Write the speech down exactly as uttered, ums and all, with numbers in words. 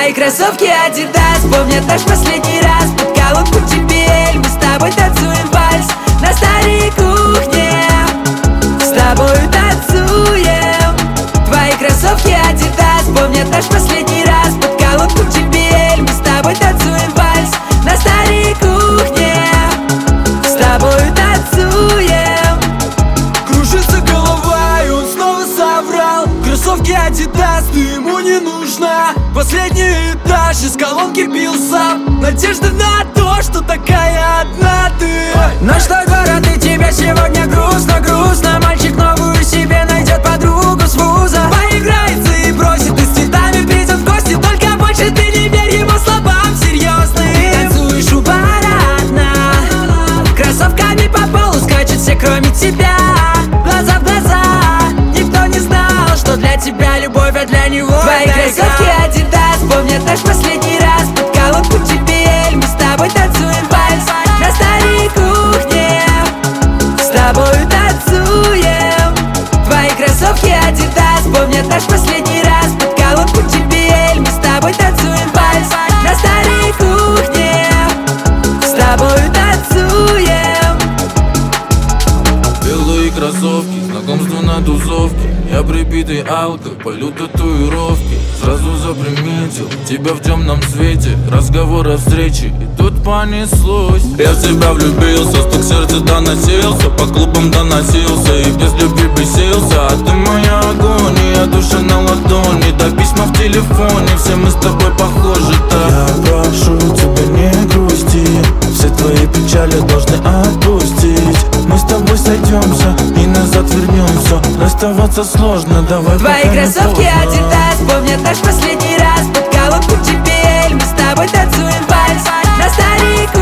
Твои кроссовки Adidas помнят наш последний раз. Под колонку джей би эл мы с тобой танцуем вальс на старой кухне. С тобою танцуем. Твои кроссовки Adidas помнят наш последний раз. Под колонку джей би эл мы с тобой танцуем вальс на старой кухне. С тобою танцуем. Кружится голова, и он снова соврал. Кроссовки Adidas, ты ему не нужна. Последний этаж, из колонки бил сам. Надежда на то, что такая одна ты. Ну что, город, и тебе сегодня грустно, грустно. Мальчик новую себе найдет подругу с вуза. Поиграется и бросит, и с цветами придет в гости. Только больше ты не верь его словам серьезным. Ты танцуешь у бара одна, кроссовками по полу скачут все, кроме тебя. Глаза в глаза, никто не знал, что для тебя любовь, а для него твои кроссовки Adidas помнят наш последний раз. Под колонку джей би эл мы с тобой танцуем вальс на старой кухне. С тобою танцуем. Твои кроссовки Adidas помнят наш последний раз. Под колонку джей би эл мы с тобой танцуем вальс на старой кухне. С тобою танцуем. Белые кроссовки, знакомство на тусовке. Я прибитый алко, полю татуировки. Сразу заприметил тебя в темном свете. Разговор о встрече, и тут понеслось. Я в тебя влюбился, стук сердца доносился. По клубам доносился, и без любви бесился. А ты моя агония, душа на ладони. Да письма в телефоне, все мы с тобой похожи, да. Я прошу тебя, не грусти. Все твои печали должны отпустить. Мы с тобой сойдемся и назад вернемся. Расставаться сложно, давай. Твои кроссовки Adidas помнят наш последний раз. Под колонку джей би эл мы с тобой танцуем вальс на старой кухне.